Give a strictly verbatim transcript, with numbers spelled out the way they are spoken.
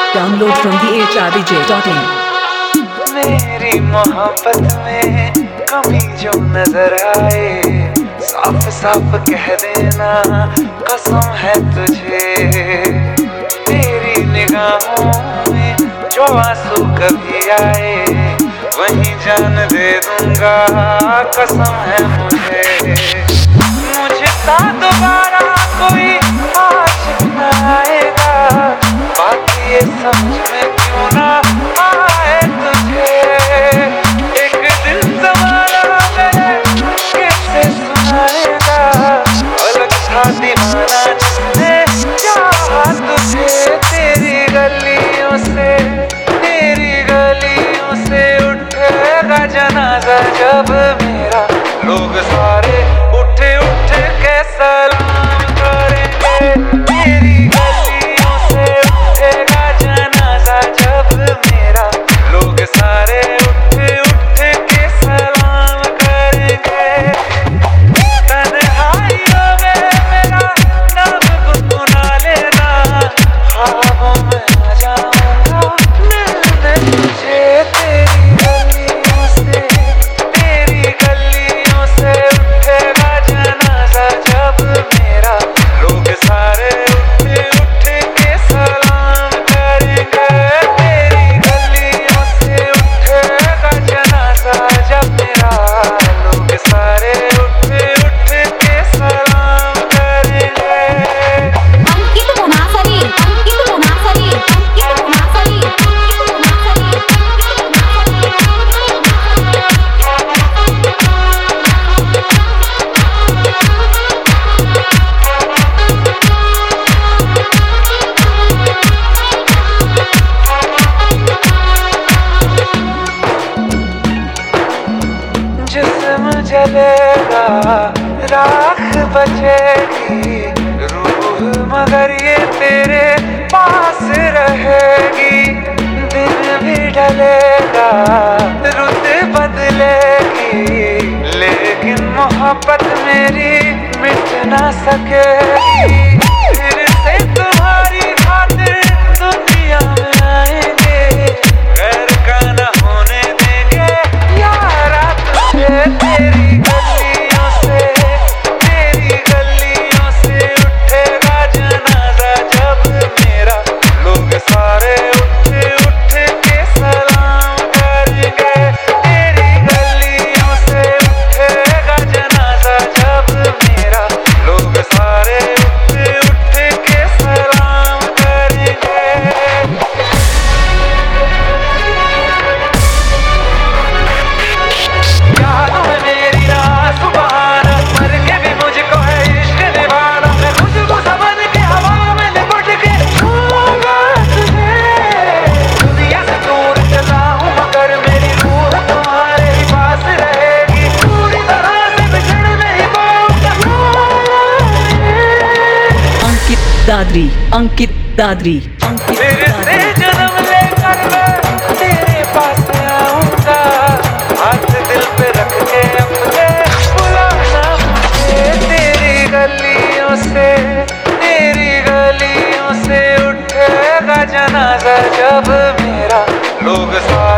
Download from the h r b j dot in. मेरी मोहब्बत में कमी जो नजर आए, साफ साफ कह देना कसम है तुझे। तेरी निगाहों में जो आंसू कभी आए, वहीं जान दे दूंगा कसम है मुझे। मुझे सा दोबारा कोई आशिक न आएगा, बाकी ये समझ में क्यों ना आए तुझे। एक दिन ज़माना गए कैसे सुनाएगा, अलग था दीवाना जिसने चाहा तुझे। तेरी गलियों से तेरी गलियों से उठेगा जनाजा जब मेरा, लोग सारे उठे उठे के सलाम करेंगे। तेरी गलियों से उठेगा जनाजा जब मेरा, लोग सारे उठे उठे के सलाम करेंगे। तन्हाइयों में मेरा नाम गुनगुना लेना, ख्वाबों में आ जाऊंगा मिलने तुझे। तेरी गलियों से तेरी गलियों से उठेगा जनाजा जब मेरा, लोग सारे उठे उठे के सलाम करेंगे। तेरी गलियों से उठेगा जनाजा जब मेरा, लोग सारे उठे उठे के सलाम करेंगे। अंकित मुनासरी अंकित मुनासरी अंकित मुनासरी अंकित मुनासरी जिस्म जलेगा राख बचेगी, रूह मगर ये तेरे पास रहेगी। दिन भी ढलेगा रुत बदलेगी, लेकिन मोहब्बत मेरी मिट ना सकेगी। फिर से तुम्हारी खातिर दुनिया में आएंगे, घर का न होने देंगे यारा तुझे। तेरी गलियों से तेरी गलियों से उठेगा जनाजा जब मेरा, लोग सारे उठे उठे के सलाम करेंगे। तेरी गलियों से उठेगा जनाजा जब मेरा, लोग सारे उठे उठे के सलाम करेंगे। यादों में मेरी रात सुबहाना, मर के भी मुझको है इश्क निभाना। मैं खुशबू समझ के हवा में लिपट के छूऊंगा तुझे। दुनिया से दूर चला हूँ मगर मेरी रूह तुम्हारे ही पास रहेगी, पूरी तरह से बिछड़ नहीं पाऊंगा। Ankit Dadri. Ankit Dadri. Ankit फिर से Dadri. जन्म लेकर मैं तेरे पास आऊंगा, हाथ दिल पे रख के अपने बुलाना मुझे। तेरी गलियों से तेरी गलियों से उठेगा जनाजा जब मेरा, लोग सारे